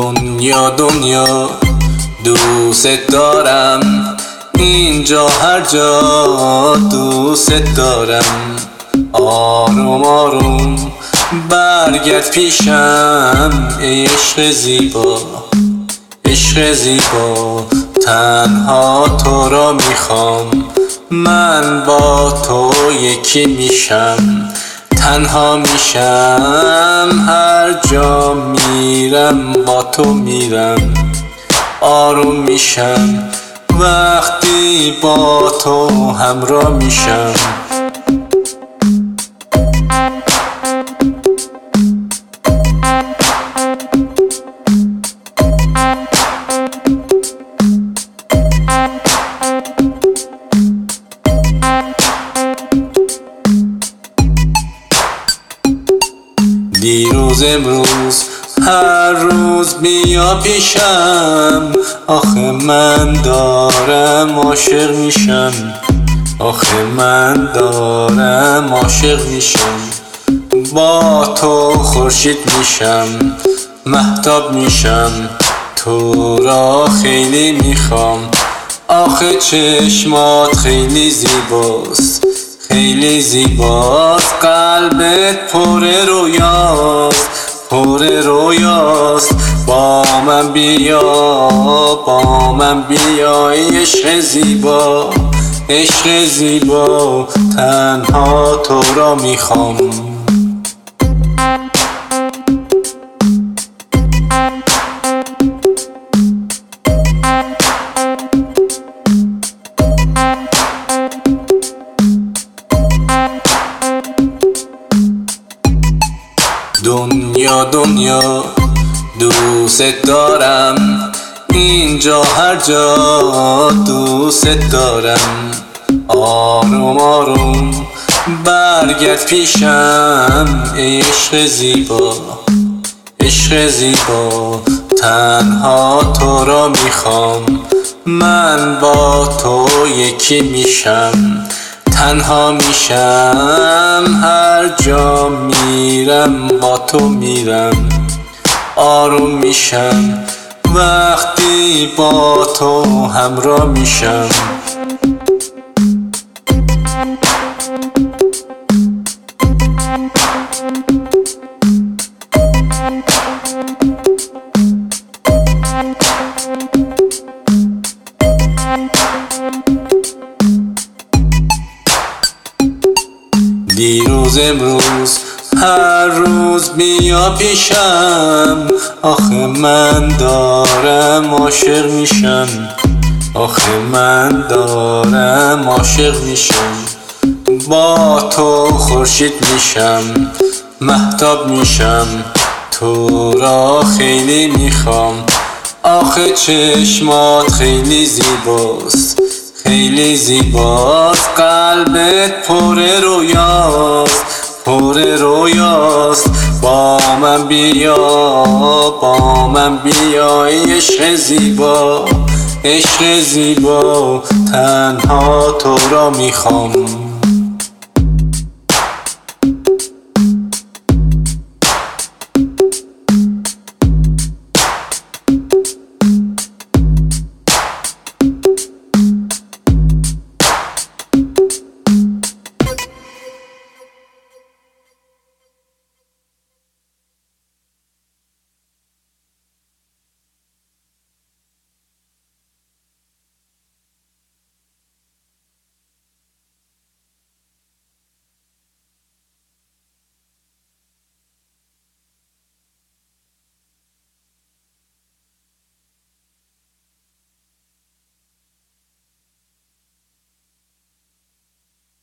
دنیا دنیا دوست دارم، اینجا هر جا دوست دارم. آروم آروم برگرد پیشم ای عشق زیبا، عشق زیبا. تنها تو را میخوام، من با تو یکی میشم. تنها میشم هر جا میرم، با تو میرم. آروم میشم وقتی با تو همراه میشم. دیروز امروز هر روز بیا پیشم، آخه من دارم عاشق میشم. آخه من دارم عاشق میشم. با تو خورشید میشم، مهتاب میشم. تو را خیلی میخوام، آخه چشمات خیلی زیباست، خیلی زیباست. قلبت پر رویاست، پر رویاست. با من بیا، با من بیا ای عشق زیبا، عشق زیبا. تنها تو را میخوام. دنیا دنیا دوست دارم، اینجا هر جا دوست دارم. آروم آروم برگرد پیشم ای عشق زیبا، عشق زیبا. تنها تو را میخوام، من با تو یکی میشم. تنها میشم هر جا میرم، با تو میرم. آروم میشم وقتی با تو همراه میشم. دیروز امروز هر روز بیا پیشم، آخه من دارم عاشق میشم. آخه من دارم عاشق میشم. با تو خورشید میشم، مهتاب میشم. تو را خیلی میخوام، آخه چشمات خیلی زیباست، خیلی زیباست. قلبت پر رویاست، پر رویاست. با من بیا، با من بیا ای عشق زیبا، عشق زیبا. تنها تو را میخوام.